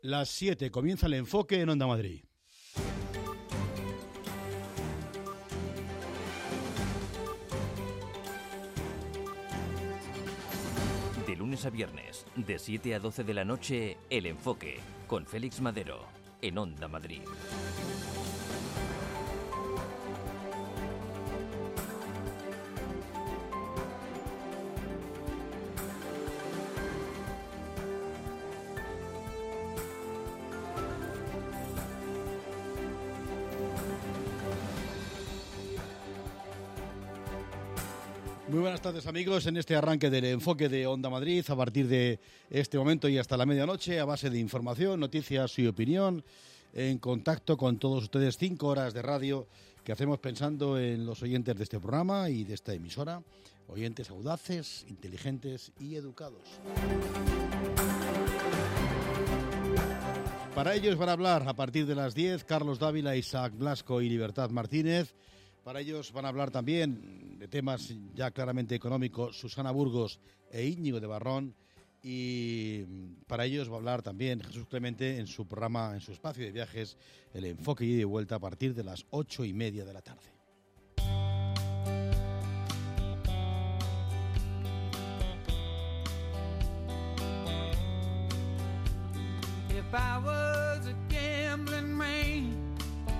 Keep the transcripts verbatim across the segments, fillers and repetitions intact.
Las siete, comienza el enfoque en Onda Madrid. De lunes a viernes, de siete a doce de la noche, El Enfoque, con Félix Madero, en Onda Madrid. Muy buenas tardes, amigos, en este arranque del enfoque de Onda Madrid, a partir de este momento y hasta la medianoche, a base de información, noticias y opinión, en contacto con todos ustedes, cinco horas de radio que hacemos pensando en los oyentes de este programa y de esta emisora, oyentes audaces, inteligentes y educados. Para ellos van a hablar a partir de las diez Carlos Dávila, Isaac Blasco y Libertad Martínez. Para ellos van a hablar también de temas ya claramente económicos Susana Burgos e Íñigo de Barrón, y para ellos va a hablar también Jesús Clemente en su programa, en su espacio de viajes, El Enfoque y de vuelta, a partir de las ocho y media de la tarde. If I was a gambling man,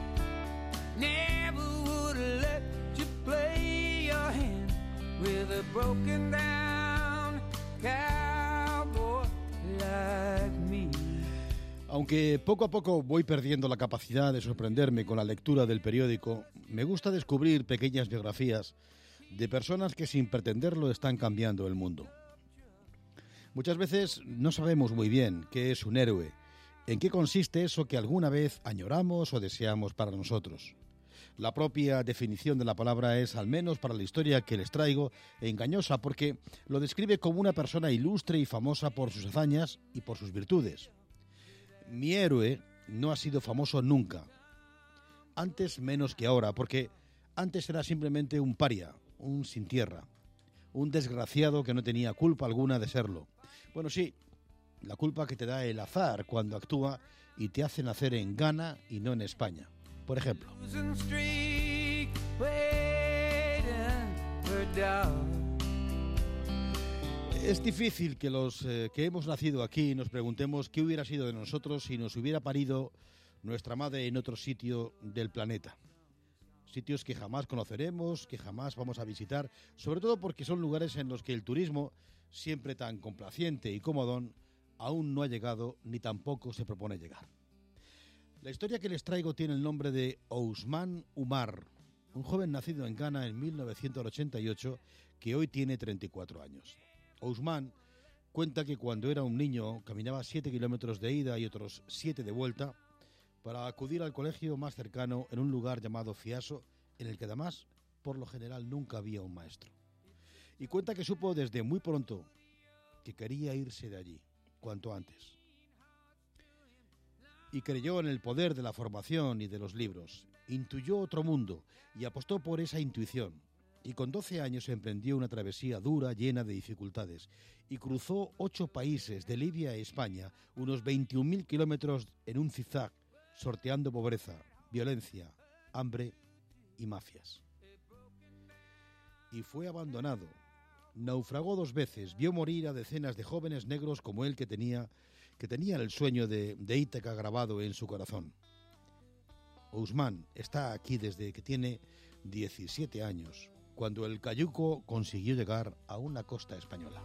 never would have let you play your hand with a broken down cowboy like me. Aunque poco a poco voy perdiendo la capacidad de sorprenderme con la lectura del periódico, me gusta descubrir pequeñas biografías de personas que sin pretenderlo están cambiando el mundo. Muchas veces no sabemos muy bien qué es un héroe, en qué consiste eso que alguna vez añoramos o deseamos para nosotros. La propia definición de la palabra es, al menos para la historia que les traigo, engañosa, porque lo describe como una persona ilustre y famosa por sus hazañas y por sus virtudes. Mi héroe no ha sido famoso nunca, antes menos que ahora, porque antes era simplemente un paria, un sin tierra, un desgraciado que no tenía culpa alguna de serlo. Bueno, sí, la culpa que te da el azar cuando actúa y te hace nacer en Ghana y no en España, por ejemplo. Es difícil que los eh, que hemos nacido aquí nos preguntemos qué hubiera sido de nosotros si nos hubiera parido nuestra madre en otro sitio del planeta. Sitios que jamás conoceremos, que jamás vamos a visitar, sobre todo porque son lugares en los que el turismo, siempre tan complaciente y comodón, aún no ha llegado ni tampoco se propone llegar. La historia que les traigo tiene el nombre de Ousmane Umar, un joven nacido en Ghana en mil novecientos ochenta y ocho que hoy tiene treinta y cuatro años. Ousmane cuenta que cuando era un niño caminaba siete kilómetros de ida y otros siete de vuelta para acudir al colegio más cercano en un lugar llamado Fiaso, en el que además, por lo general, nunca había un maestro. Y cuenta que supo desde muy pronto que quería irse de allí, cuanto antes. Y creyó en el poder de la formación y de los libros. Intuyó otro mundo y apostó por esa intuición. Y con doce años emprendió una travesía dura, llena de dificultades. Y cruzó ocho países, de Libia a España, unos veintiún mil kilómetros en un zigzag, sorteando pobreza, violencia, hambre y mafias. Y fue abandonado. Naufragó dos veces, vio morir a decenas de jóvenes negros como él que tenía, que tenían el sueño de, de Ítaca grabado en su corazón. Ousmane está aquí desde que tiene diecisiete años, cuando el cayuco consiguió llegar a una costa española.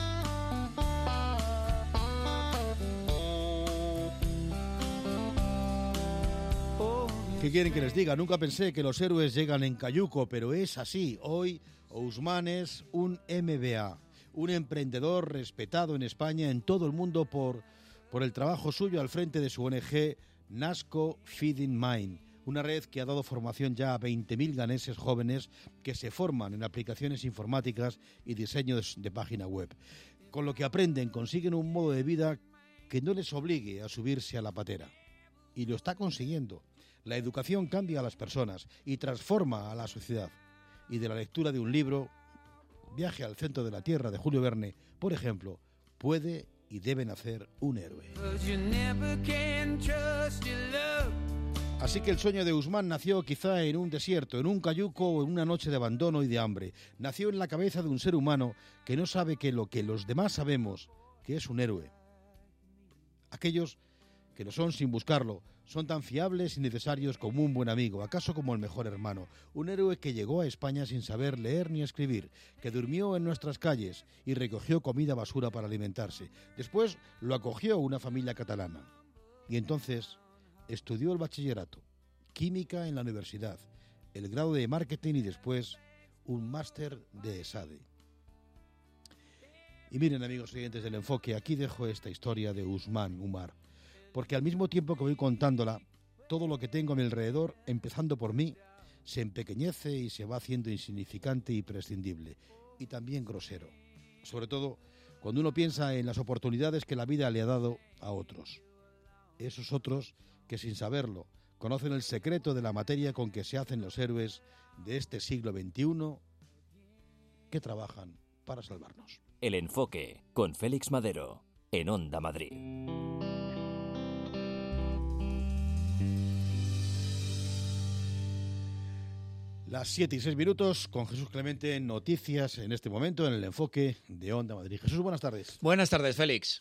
¿Qué quieren que les diga? Nunca pensé que los héroes llegan en cayuco, pero es así. Hoy Ousmane es un M B A, un emprendedor respetado en España, en todo el mundo, por, por el trabajo suyo al frente de su O N G Nasco Feeding Mind, una red que ha dado formación ya a veinte mil ganeses jóvenes que se forman en aplicaciones informáticas y diseño de, de página web. Con lo que aprenden, consiguen un modo de vida que no les obligue a subirse a la patera. Y lo está consiguiendo. La educación cambia a las personas y transforma a la sociedad. Y de la lectura de un libro, Viaje al centro de la Tierra, de Julio Verne, por ejemplo, puede y debe nacer un héroe. 'Cause you never can trust your love. Así que el sueño de Usman nació quizá en un desierto, en un cayuco o en una noche de abandono y de hambre. Nació en la cabeza de un ser humano que no sabe que lo que los demás sabemos, que es un héroe. Aquellos que lo son sin buscarlo, son tan fiables y necesarios como un buen amigo, acaso como el mejor hermano. Un héroe que llegó a España sin saber leer ni escribir, que durmió en nuestras calles y recogió comida basura para alimentarse. Después lo acogió una familia catalana. Y entonces estudió el bachillerato, química en la universidad, el grado de marketing y después un máster de ESADE. Y miren, amigos oyentes del Enfoque, aquí dejo esta historia de Usman Umar, porque al mismo tiempo que voy contándola, todo lo que tengo a mi alrededor, empezando por mí, se empequeñece y se va haciendo insignificante y prescindible, y también grosero, sobre todo cuando uno piensa en las oportunidades que la vida le ha dado a otros. Esos otros que sin saberlo conocen el secreto de la materia con que se hacen los héroes de este siglo veintiuno que trabajan para salvarnos. El Enfoque, con Félix Madero, en Onda Madrid. Las siete y seis minutos, con Jesús Clemente, noticias en este momento en el Enfoque de Onda Madrid. Jesús, buenas tardes. Buenas tardes, Félix.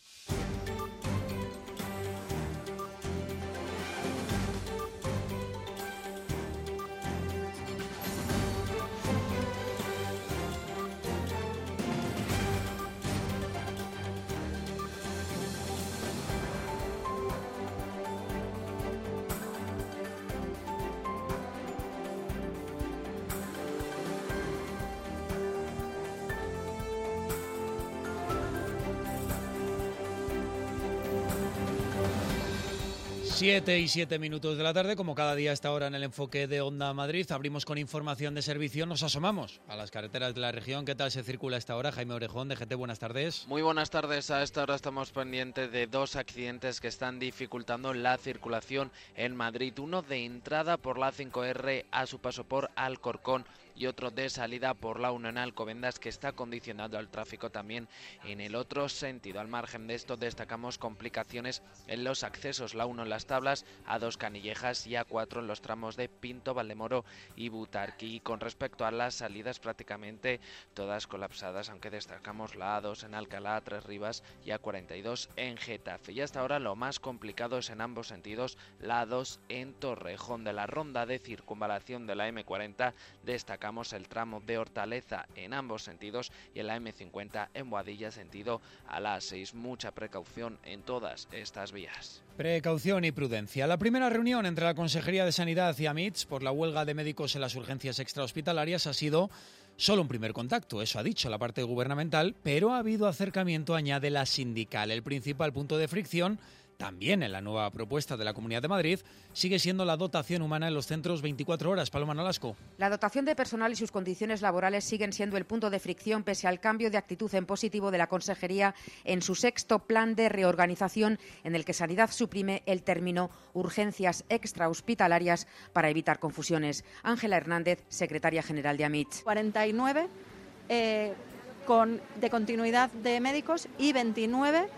Siete y siete minutos de la tarde, como cada día a esta hora en el Enfoque de Onda Madrid. Abrimos con información de servicio, nos asomamos a las carreteras de la región. ¿Qué tal se circula a esta hora? Jaime Orejón, de G T, buenas tardes. Muy buenas tardes. A esta hora estamos pendientes de dos accidentes que están dificultando la circulación en Madrid. Uno de entrada por la A cinco erre a su paso por Alcorcón y otro de salida por la uno en Alcobendas, que está condicionando el tráfico también en el otro sentido. Al margen de esto, destacamos complicaciones en los accesos, la uno en las Tablas, A dos Canillejas y A cuatro en los tramos de Pinto, Valdemoro y Butarque. Y con respecto a las salidas, prácticamente todas colapsadas, aunque destacamos la A dos en Alcalá, Tres Rivas y A cuarenta y dos en Getafe. Y hasta ahora lo más complicado es en ambos sentidos la A dos en Torrejón. De la ronda de circunvalación de la eme cuarenta destacamos el tramo de Hortaleza en ambos sentidos y en la eme cincuenta en Boadilla sentido a la A seis. Mucha precaución en todas estas vías. Precaución y prudencia. La primera reunión entre la Consejería de Sanidad y AMITS por la huelga de médicos en las urgencias extrahospitalarias ha sido solo un primer contacto, eso ha dicho la parte gubernamental, pero ha habido acercamiento, añade la sindical. El principal punto de fricción, también en la nueva propuesta de la Comunidad de Madrid, sigue siendo la dotación humana en los centros veinticuatro horas. Paloma Nolasco. La dotación de personal y sus condiciones laborales siguen siendo el punto de fricción pese al cambio de actitud en positivo de la Consejería en su sexto plan de reorganización, en el que Sanidad suprime el término urgencias extrahospitalarias para evitar confusiones. Ángela Hernández, secretaria general de AMITS. cuarenta y nueve eh, con, de continuidad de médicos y veintinueve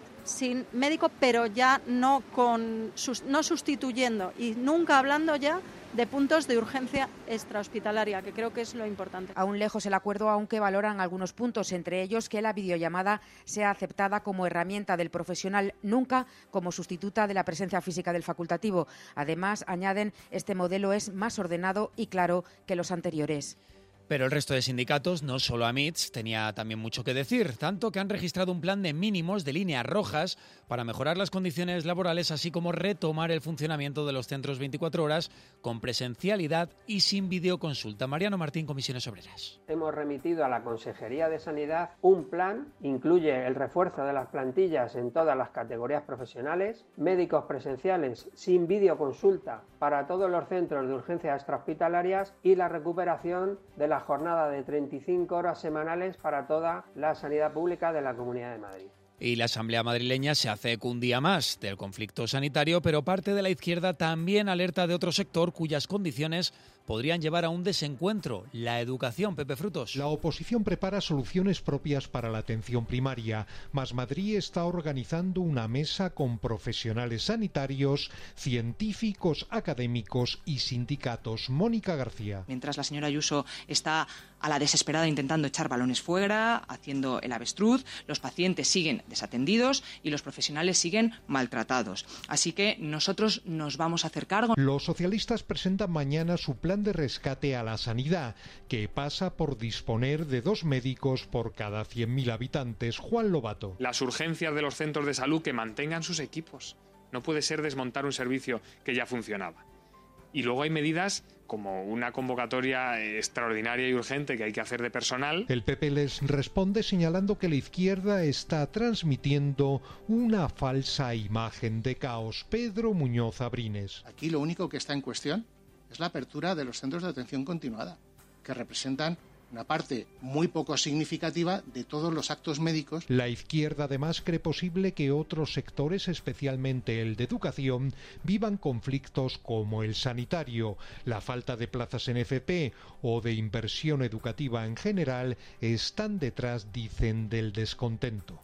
sin médico, pero ya no con no sustituyendo y nunca hablando ya de puntos de urgencia extrahospitalaria, que creo que es lo importante. Aún lejos el acuerdo, aunque valoran algunos puntos, entre ellos que la videollamada sea aceptada como herramienta del profesional, nunca como sustituta de la presencia física del facultativo. Además, añaden, este modelo es más ordenado y claro que los anteriores. Pero el resto de sindicatos, no solo AMITS, tenía también mucho que decir, tanto que han registrado un plan de mínimos de líneas rojas para mejorar las condiciones laborales, así como retomar el funcionamiento de los centros veinticuatro horas con presencialidad y sin videoconsulta. Mariano Martín, Comisiones Obreras. Hemos remitido a la Consejería de Sanidad un plan, incluye el refuerzo de las plantillas en todas las categorías profesionales, médicos presenciales sin videoconsulta para todos los centros de urgencias extrahospitalarias y la recuperación de la la jornada de treinta y cinco horas semanales para toda la sanidad pública de la Comunidad de Madrid. Y la Asamblea madrileña se hace eco un día más del conflicto sanitario, pero parte de la izquierda también alerta de otro sector cuyas condiciones podrían llevar a un desencuentro. La educación, Pepe Frutos. La oposición prepara soluciones propias para la atención primaria. Más Madrid está organizando una mesa con profesionales sanitarios, científicos, académicos y sindicatos. Mónica García. Mientras la señora Ayuso está a la desesperada intentando echar balones fuera, haciendo el avestruz, los pacientes siguen desatendidos y los profesionales siguen maltratados. Así que nosotros nos vamos a hacer cargo. Los socialistas presentan mañana su plan de rescate a la sanidad, que pasa por disponer de dos médicos por cada cien mil habitantes. Juan Lobato. Las urgencias de los centros de salud que mantengan sus equipos. No puede ser desmontar un servicio que ya funcionaba. Y luego hay medidas como una convocatoria extraordinaria y urgente que hay que hacer de personal. El P P les responde señalando que la izquierda está transmitiendo una falsa imagen de caos. Pedro Muñoz Abrines. Aquí lo único que está en cuestión es la apertura de los centros de atención continuada, que representan una parte muy poco significativa de todos los actos médicos. La izquierda además cree posible que otros sectores, especialmente el de educación, vivan conflictos como el sanitario. La falta de plazas en F P o de inversión educativa en general están detrás, dicen, del descontento.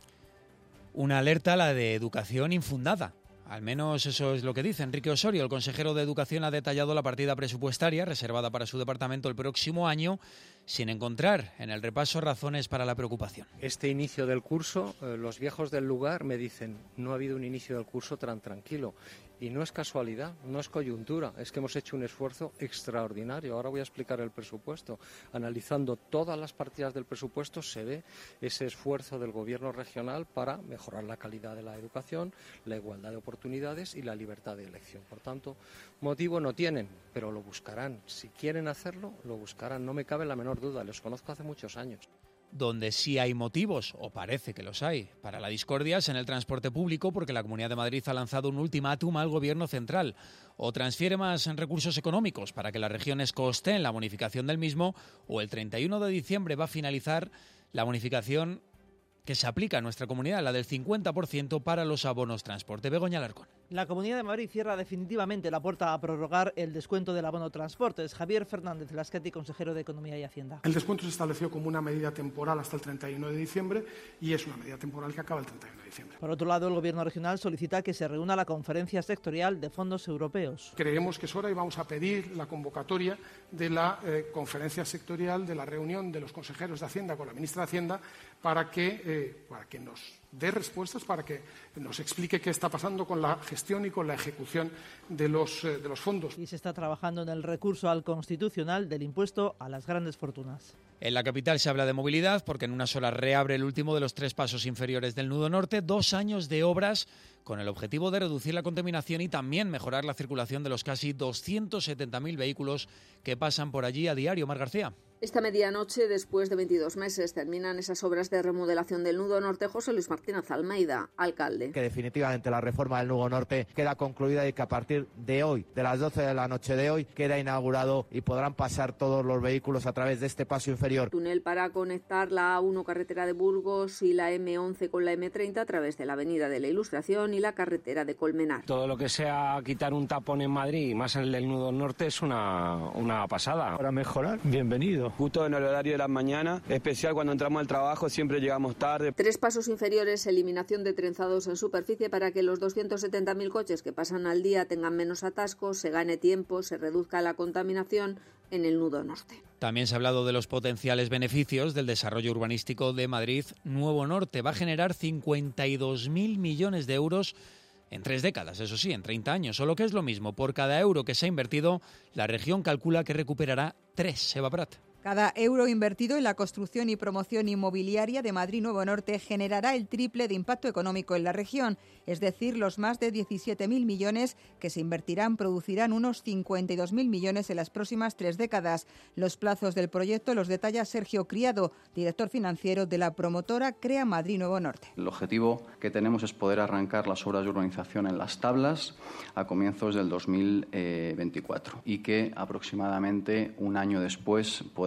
Una alerta, la de educación infundada. Al menos eso es lo que dice Enrique Osorio. El consejero de Educación ha detallado la partida presupuestaria reservada para su departamento el próximo año, sin encontrar en el repaso razones para la preocupación. Este inicio del curso, eh, los viejos del lugar me dicen, no ha habido un inicio del curso tan tranquilo. Y no es casualidad, no es coyuntura, es que hemos hecho un esfuerzo extraordinario. Ahora voy a explicar el presupuesto. Analizando todas las partidas del presupuesto se ve ese esfuerzo del gobierno regional para mejorar la calidad de la educación, la igualdad de oportunidades y la libertad de elección. Por tanto, motivo no tienen, pero lo buscarán. Si quieren hacerlo, lo buscarán. No me cabe la menor duda, los conozco hace muchos años. Donde sí hay motivos, o parece que los hay, para la discordia es en el transporte público, porque la Comunidad de Madrid ha lanzado un ultimátum al Gobierno central. O transfiere más recursos económicos para que las regiones costeen la bonificación del mismo, o el treinta y uno de diciembre va a finalizar la bonificación que se aplica a nuestra comunidad, la del cincuenta por ciento para los abonos transporte. Begoña Alarcón. La Comunidad de Madrid cierra definitivamente la puerta a prorrogar el descuento del abono transportes. Javier Fernández Lasqueti, consejero de Economía y Hacienda. El descuento se estableció como una medida temporal hasta el treinta y uno de diciembre y es una medida temporal que acaba el treinta y uno de diciembre. Por otro lado, el Gobierno regional solicita que se reúna la conferencia sectorial de fondos europeos. Creemos que es hora y vamos a pedir la convocatoria de la eh, conferencia sectorial, de la reunión de los consejeros de Hacienda con la ministra de Hacienda para que, eh, para que nos dé respuestas, para que nos explique qué está pasando con la gestión y con la ejecución de los, eh, de los fondos. Y se está trabajando en el recurso al Constitucional del impuesto a las grandes fortunas. En la capital se habla de movilidad porque en unas horas reabre el último de los tres pasos inferiores del nudo norte. Dos años de obras con el objetivo de reducir la contaminación y también mejorar la circulación de los casi doscientos setenta mil vehículos que pasan por allí a diario. Mar García. Esta medianoche, después de veintidós meses, terminan esas obras de remodelación del nudo norte. José Luis Martínez Almeida, alcalde. Que definitivamente la reforma del nudo norte queda concluida y que a partir de hoy, de las doce de la noche de hoy, queda inaugurado y podrán pasar todos los vehículos a través de este paso inferior. Túnel para conectar la A uno carretera de Burgos y la eme once con la eme treinta a través de la avenida de la Ilustración y la carretera de Colmenar. Todo lo que sea quitar un tapón en Madrid, más en el nudo norte, es una, una pasada. Para mejorar, bienvenido. Justo en el horario de la mañana, especial cuando entramos al trabajo, siempre llegamos tarde. Tres pasos inferiores, eliminación de trenzados en superficie para que los doscientos setenta mil coches que pasan al día tengan menos atascos, se gane tiempo, se reduzca la contaminación en el nudo norte. También se ha hablado de los potenciales beneficios del desarrollo urbanístico de Madrid Nuevo Norte. Va a generar cincuenta y dos mil millones de euros en tres décadas, eso sí, en treinta años. O lo que es lo mismo, por cada euro que se ha invertido, la región calcula que recuperará tres. Eva Prat. Cada euro invertido en la construcción y promoción inmobiliaria de Madrid Nuevo Norte generará el triple de impacto económico en la región, es decir, los más de diecisiete mil millones que se invertirán producirán unos cincuenta y dos mil millones en las próximas tres décadas. Los plazos del proyecto los detalla Sergio Criado, director financiero de la promotora Crea Madrid Nuevo Norte. El objetivo que tenemos es poder arrancar las obras de urbanización en las tablas a comienzos del dos mil veinticuatro y que aproximadamente un año después pueda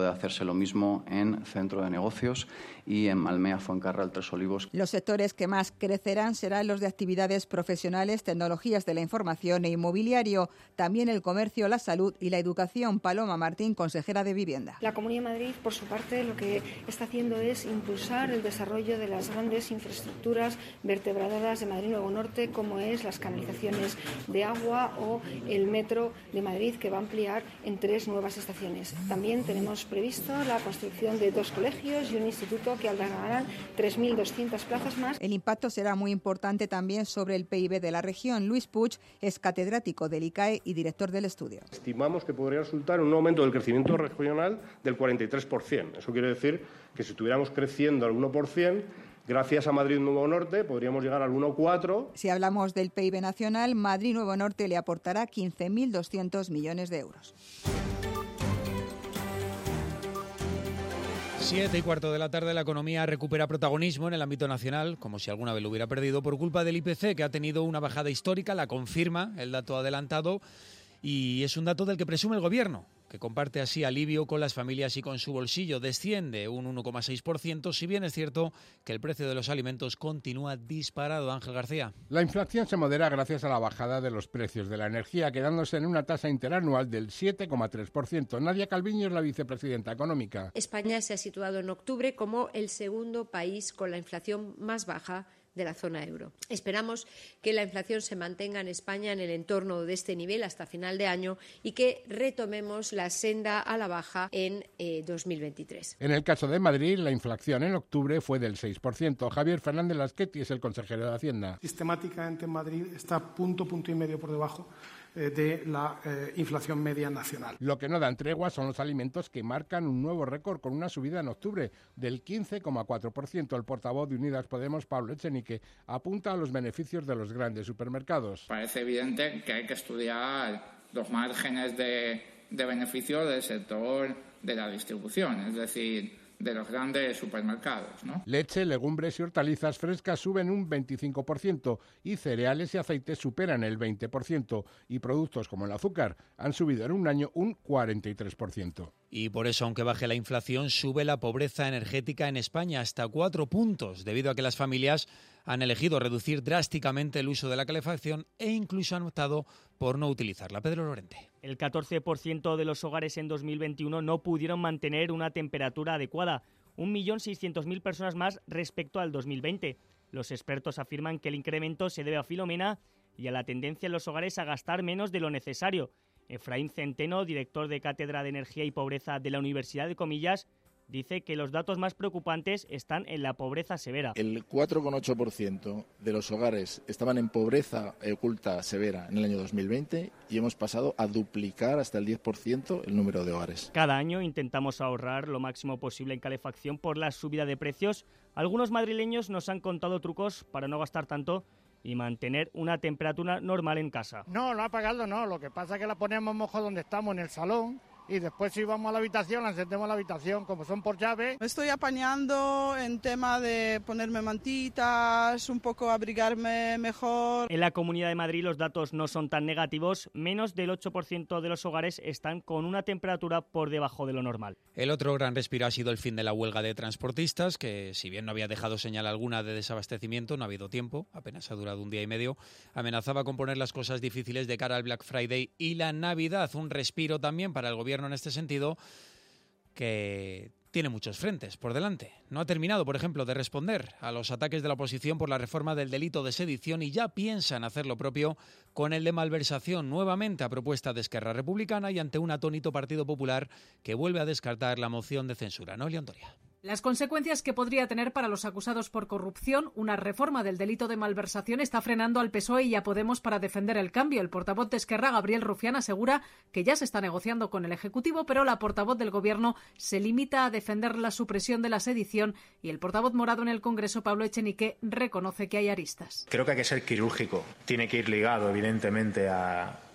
puede hacerse lo mismo en Centro de Negocios y en Malmea, Fuencarral, Tres Olivos. Los sectores que más crecerán serán los de actividades profesionales, tecnologías de la información e inmobiliario, también el comercio, la salud y la educación. Paloma Martín, consejera de Vivienda. La Comunidad de Madrid, por su parte, lo que está haciendo es impulsar el desarrollo de las grandes infraestructuras vertebradoras de Madrid Nuevo Norte, como es las canalizaciones de agua o el metro de Madrid, que va a ampliar en tres nuevas estaciones. También tenemos previsto la construcción de dos colegios y un instituto que albergarán tres mil doscientas plazas más. El impacto será muy importante también sobre el P I B de la región. Luis Puig es catedrático del I C A E y director del estudio. Estimamos que podría resultar un aumento del crecimiento regional del cuarenta y tres por ciento. Eso quiere decir que si estuviéramos creciendo al uno por ciento, gracias a Madrid Nuevo Norte podríamos llegar al uno coma cuatro por ciento. Si hablamos del P I B nacional, Madrid Nuevo Norte le aportará quince mil doscientos millones de euros. Siete y cuarto de la tarde, la economía recupera protagonismo en el ámbito nacional, como si alguna vez lo hubiera perdido, por culpa del I P C, que ha tenido una bajada histórica, la confirma el dato adelantado, y es un dato del que presume el Gobierno, que comparte así alivio con las familias y con su bolsillo. Desciende un uno coma seis por ciento, si bien es cierto que el precio de los alimentos continúa disparado. Ángel García. La inflación se modera gracias a la bajada de los precios de la energía, quedándose en una tasa interanual del siete coma tres por ciento. Nadia Calviño es la vicepresidenta económica. España se ha situado en octubre como el segundo país con la inflación más baja de la zona euro. Esperamos que la inflación se mantenga en España en el entorno de este nivel hasta final de año y que retomemos la senda a la baja en eh, dos mil veintitrés. En el caso de Madrid, la inflación en octubre fue del seis por ciento. Javier Fernández Lasqueti es el consejero de Hacienda. Sistemáticamente en Madrid está punto, punto y medio por debajo de la eh, inflación media nacional. Lo que no dan tregua son los alimentos, que marcan un nuevo récord con una subida en octubre del quince coma cuatro por ciento. El portavoz de Unidas Podemos, Pablo Echenique, apunta a los beneficios de los grandes supermercados. Parece evidente que hay que estudiar los márgenes de, de beneficio del sector de la distribución, es decir, de los grandes supermercados, ¿no? Leche, legumbres y hortalizas frescas suben un veinticinco por ciento y cereales y aceites superan el veinte por ciento y productos como el azúcar han subido en un año un cuarenta y tres por ciento. Y por eso, aunque baje la inflación, sube la pobreza energética en España hasta cuatro puntos, debido a que las familias han elegido reducir drásticamente el uso de la calefacción e incluso han optado por no utilizarla. Pedro Lorente. El catorce por ciento de los hogares en dos mil veintiuno no pudieron mantener una temperatura adecuada, un millón seiscientos mil personas más respecto al dos mil veinte. Los expertos afirman que el incremento se debe a Filomena y a la tendencia en los hogares a gastar menos de lo necesario. Efraín Centeno, director de Cátedra de Energía y Pobreza de la Universidad de Comillas, dice que los datos más preocupantes están en la pobreza severa. El cuatro coma ocho por ciento de los hogares estaban en pobreza oculta severa en el año dos mil veinte y hemos pasado a duplicar hasta el diez por ciento el número de hogares. Cada año intentamos ahorrar lo máximo posible en calefacción por la subida de precios. Algunos madrileños nos han contado trucos para no gastar tanto y mantener una temperatura normal en casa. No, no apagarlo no, lo que pasa es que la ponemos mejor donde estamos, en el salón, y después si vamos a la habitación, la encendemos a la habitación, como son por llave. Me estoy apañando en tema de ponerme mantitas, un poco abrigarme mejor. En la Comunidad de Madrid los datos no son tan negativos, menos del ocho por ciento de los hogares están con una temperatura por debajo de lo normal. El otro gran respiro ha sido el fin de la huelga de transportistas, que si bien no había dejado señal alguna de desabastecimiento, no ha habido tiempo, apenas ha durado un día y medio, amenazaba con poner las cosas difíciles de cara al Black Friday y la Navidad. Un respiro también para el gobierno en este sentido, que tiene muchos frentes por delante. No ha terminado, por ejemplo, de responder a los ataques de la oposición por la reforma del delito de sedición y ya piensan hacer lo propio con el de malversación, nuevamente a propuesta de Esquerra Republicana y ante un atónito Partido Popular que vuelve a descartar la moción de censura. Noelia Ontoria. Las consecuencias que podría tener para los acusados por corrupción una reforma del delito de malversación está frenando al P S O E y a Podemos para defender el cambio. El portavoz de Esquerra, Gabriel Rufián, asegura que ya se está negociando con el Ejecutivo, pero la portavoz del Gobierno se limita a defender la supresión de la sedición y el portavoz morado en el Congreso, Pablo Echenique, reconoce que hay aristas. Creo que hay que ser quirúrgico. Tiene que ir ligado, evidentemente, a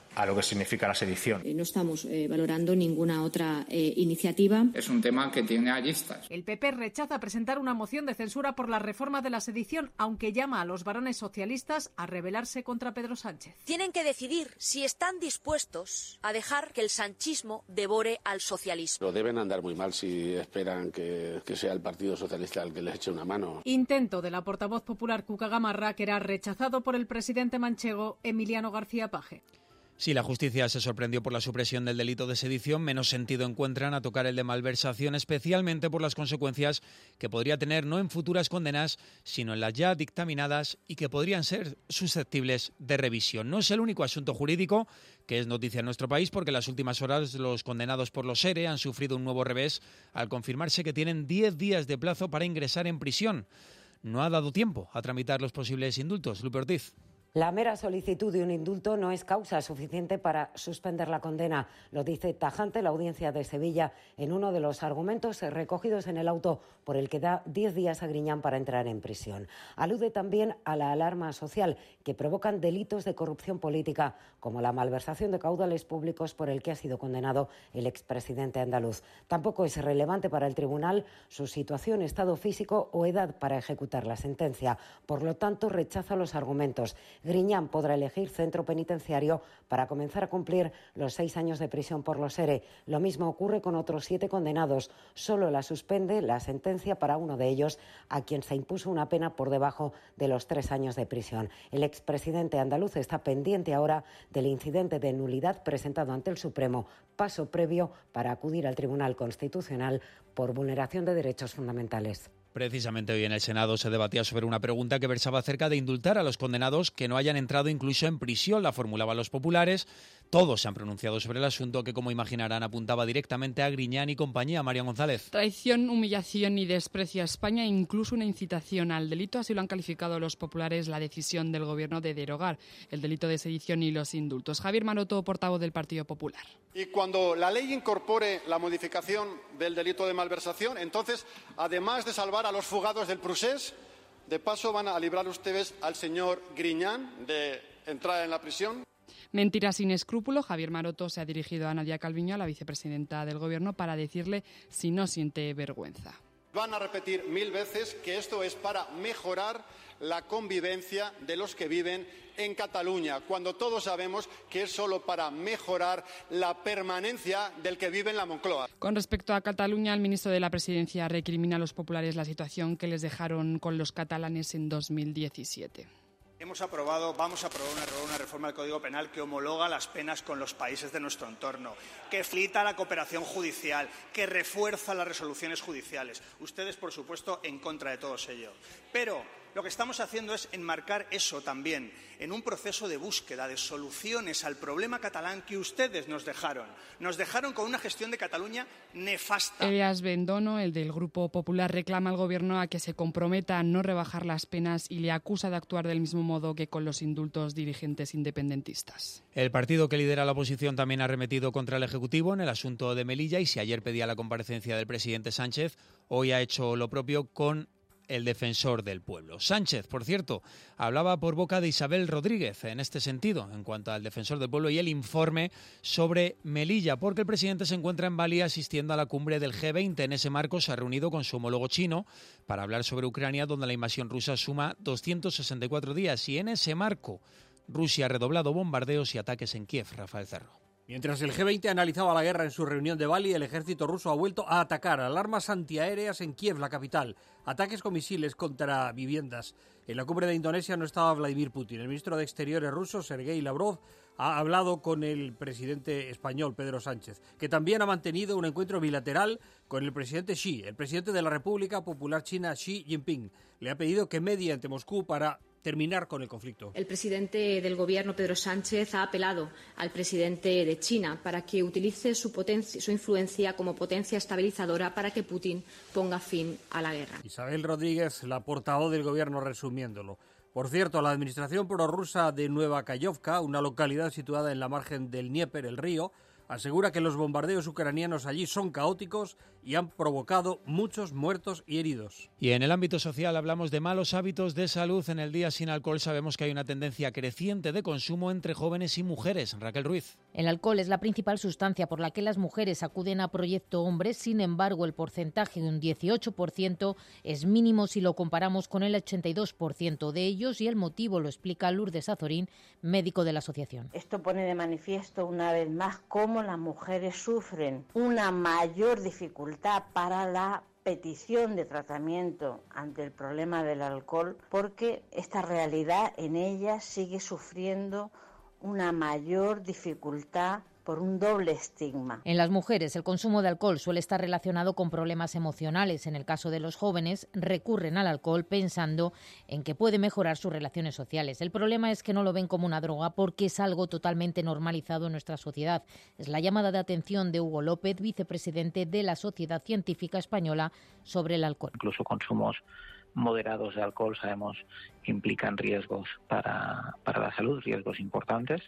a lo que significa la sedición. No estamos eh, valorando ninguna otra eh, iniciativa. Es un tema que tiene aristas. El P P rechaza presentar una moción de censura por la reforma de la sedición, aunque llama a los varones socialistas a rebelarse contra Pedro Sánchez. Tienen que decidir si están dispuestos a dejar que el sanchismo devore al socialismo. Lo deben andar muy mal si esperan que, que sea el Partido Socialista el que les eche una mano. Intento de la portavoz popular Cuca Gamarra, que era rechazado por el presidente manchego Emiliano García Paje. Si la justicia se sorprendió por la supresión del delito de sedición, menos sentido encuentran a tocar el de malversación, especialmente por las consecuencias que podría tener no en futuras condenas, sino en las ya dictaminadas y que podrían ser susceptibles de revisión. No es el único asunto jurídico que es noticia en nuestro país, porque en las últimas horas los condenados por los ERE han sufrido un nuevo revés al confirmarse que tienen diez días de plazo para ingresar en prisión. No ha dado tiempo a tramitar los posibles indultos. Lupe Ortiz. La mera solicitud de un indulto no es causa suficiente para suspender la condena, lo dice tajante la Audiencia de Sevilla en uno de los argumentos recogidos en el auto por el que da diez días a Griñán para entrar en prisión. Alude también a la alarma social que provocan delitos de corrupción política, como la malversación de caudales públicos por el que ha sido condenado el expresidente andaluz. Tampoco es relevante para el tribunal su situación, estado físico o edad para ejecutar la sentencia. Por lo tanto, rechaza los argumentos. Griñán podrá elegir centro penitenciario para comenzar a cumplir los seis años de prisión por los ERE. Lo mismo ocurre con otros siete condenados. Solo la suspende la sentencia para uno de ellos, a quien se impuso una pena por debajo de los tres años de prisión. El expresidente andaluz está pendiente ahora del incidente de nulidad presentado ante el Supremo, paso previo para acudir al Tribunal Constitucional por vulneración de derechos fundamentales. Precisamente hoy en el Senado se debatía sobre una pregunta que versaba acerca de indultar a los condenados que no hayan entrado incluso en prisión. La formulaban los populares. Todos se han pronunciado sobre el asunto que, como imaginarán, apuntaba directamente a Griñán y compañía. María González. Traición, humillación y desprecio a España, incluso una incitación al delito. Así lo han calificado los populares la decisión del Gobierno de derogar el delito de sedición y los indultos. Javier Maroto, portavoz del Partido Popular. Y cuando la ley incorpore la modificación del delito de malversación, entonces, además de salvar a los fugados del Procés, de paso van a librar ustedes al señor Griñán de entrar en la prisión. Mentira sin escrúpulo. Javier Maroto se ha dirigido a Nadia Calviño, a la vicepresidenta del Gobierno, para decirle si no siente vergüenza. Van a repetir mil veces que esto es para mejorar la convivencia de los que viven en Cataluña, cuando todos sabemos que es solo para mejorar la permanencia del que vive en la Moncloa. Con respecto a Cataluña, el ministro de la Presidencia recrimina a los populares la situación que les dejaron con los catalanes en dos mil diecisiete. Hemos aprobado, vamos a aprobar una, una reforma del Código Penal que homologa las penas con los países de nuestro entorno, que facilita la cooperación judicial, que refuerza las resoluciones judiciales. Ustedes, por supuesto, en contra de todos ellos. Pero lo que estamos haciendo es enmarcar eso también en un proceso de búsqueda de soluciones al problema catalán que ustedes nos dejaron. Nos dejaron con una gestión de Cataluña nefasta. Elias Bendono, el del Grupo Popular, reclama al Gobierno a que se comprometa a no rebajar las penas y le acusa de actuar del mismo modo que con los indultos dirigentes independentistas. El partido que lidera la oposición también ha arremetido contra el Ejecutivo en el asunto de Melilla, y si ayer pedía la comparecencia del presidente Sánchez, hoy ha hecho lo propio con el defensor del pueblo. Sánchez, por cierto, hablaba por boca de Isabel Rodríguez en este sentido, en cuanto al defensor del pueblo y el informe sobre Melilla, porque el presidente se encuentra en Bali asistiendo a la cumbre del G veinte. En ese marco se ha reunido con su homólogo chino para hablar sobre Ucrania, donde la invasión rusa suma doscientos sesenta y cuatro días, y en ese marco Rusia ha redoblado bombardeos y ataques en Kiev. Rafael Cerro. Mientras el G veinte analizaba la guerra en su reunión de Bali, el ejército ruso ha vuelto a atacar alarmas antiaéreas en Kiev, la capital, ataques con misiles contra viviendas. En la cumbre de Indonesia no estaba Vladimir Putin. El ministro de Exteriores ruso, Sergei Lavrov, ha hablado con el presidente español, Pedro Sánchez, que también ha mantenido un encuentro bilateral con el presidente Xi. El presidente de la República Popular China, Xi Jinping, le ha pedido que medie ante Moscú para terminar con el conflicto. El presidente del Gobierno, Pedro Sánchez, ha apelado al presidente de China para que utilice su, potencia, su influencia como potencia estabilizadora para que Putin ponga fin a la guerra. Isabel Rodríguez, la portavoz del Gobierno, resumiéndolo. Por cierto, la administración prorrusa de Nueva Kayovka, una localidad situada en la margen del Dnieper, el río, asegura que los bombardeos ucranianos allí son caóticos y han provocado muchos muertos y heridos. Y en el ámbito social hablamos de malos hábitos de salud. En el Día Sin Alcohol sabemos que hay una tendencia creciente de consumo entre jóvenes y mujeres. Raquel Ruiz. El alcohol es la principal sustancia por la que las mujeres acuden a Proyecto Hombres. Sin embargo, el porcentaje de un dieciocho por ciento es mínimo si lo comparamos con el ochenta y dos por ciento de ellos, y el motivo lo explica Lourdes Azorín, médico de la asociación. Esto pone de manifiesto una vez más cómo las mujeres sufren una mayor dificultad para la petición de tratamiento ante el problema del alcohol, porque esta realidad en ellas sigue sufriendo una mayor dificultad por un doble estigma. En las mujeres, el consumo de alcohol suele estar relacionado con problemas emocionales. En el caso de los jóvenes, recurren al alcohol pensando en que puede mejorar sus relaciones sociales. El problema es que no lo ven como una droga porque es algo totalmente normalizado en nuestra sociedad. Es la llamada de atención de Hugo López, vicepresidente de la Sociedad Científica Española sobre el alcohol. Incluso consumos moderados de alcohol sabemos que implican riesgos para, para la salud, riesgos importantes.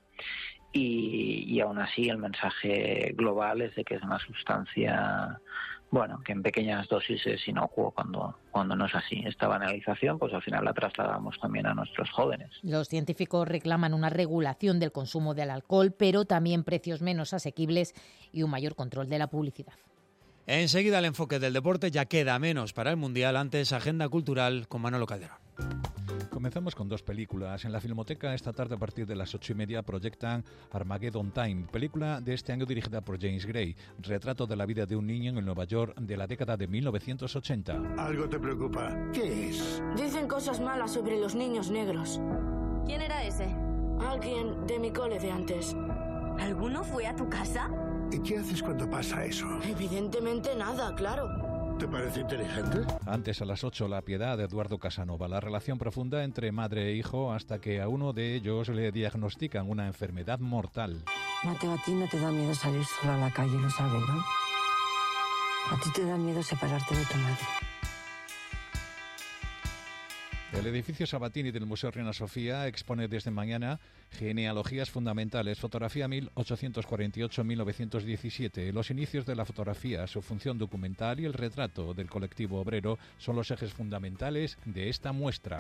Y, y aún así el mensaje global es de que es una sustancia, bueno, que en pequeñas dosis es inocuo cuando, cuando no es así. Esta banalización, pues al final la trasladamos también a nuestros jóvenes. Los científicos reclaman una regulación del consumo del alcohol, pero también precios menos asequibles y un mayor control de la publicidad. Enseguida el enfoque del deporte, ya queda menos para el Mundial. Antes, agenda cultural con Manolo Calderón. Comenzamos con dos películas. En la Filmoteca esta tarde a partir de las ocho y media proyectan Armageddon Time, película de este año dirigida por James Gray, retrato de la vida de un niño en el Nueva York de la década de mil novecientos ochenta. Algo te preocupa. ¿Qué es? Dicen cosas malas sobre los niños negros. ¿Quién era ese? Alguien de mi cole de antes. ¿Alguno fue a tu casa? ¿Y qué haces cuando pasa eso? Evidentemente nada, claro. ¿Te parece inteligente? Antes, a las ocho, La piedad de Eduardo Casanova. La relación profunda entre madre e hijo hasta que a uno de ellos le diagnostican una enfermedad mortal. Mateo, a ti no te da miedo salir sola a la calle, lo sabes, ¿no? A ti te da miedo separarte de tu madre. El edificio Sabatini del Museo Reina Sofía expone desde mañana Genealogías fundamentales, fotografía mil ochocientos cuarenta y ocho a mil novecientos diecisiete. Los inicios de la fotografía, su función documental y el retrato del colectivo obrero son los ejes fundamentales de esta muestra.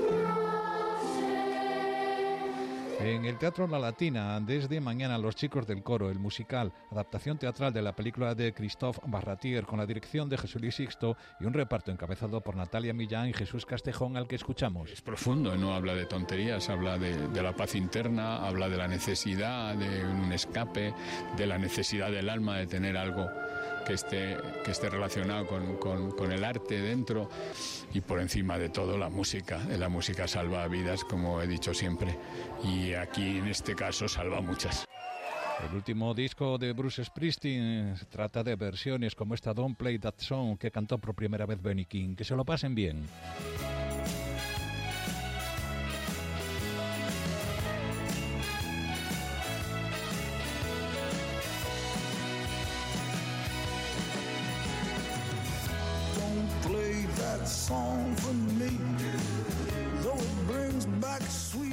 En el Teatro La Latina, desde mañana, Los chicos del coro, el musical, adaptación teatral de la película de Christophe Barratier, con la dirección de Jesús Luis Sixto y un reparto encabezado por Natalia Millán y Jesús Castejón, al que escuchamos. Es profundo, no habla de tonterías, habla de, de la paz interna, habla de la necesidad de un escape, de la necesidad del alma de tener algo que esté, que esté relacionado con, con, con el arte dentro, y por encima de todo la música. La música salva vidas, como he dicho siempre, y aquí en este caso salva muchas. El último disco de Bruce Springsteen trata de versiones como esta Don't Play That Song que cantó por primera vez Benny King. Que se lo pasen bien. Song for me, though it brings back sweet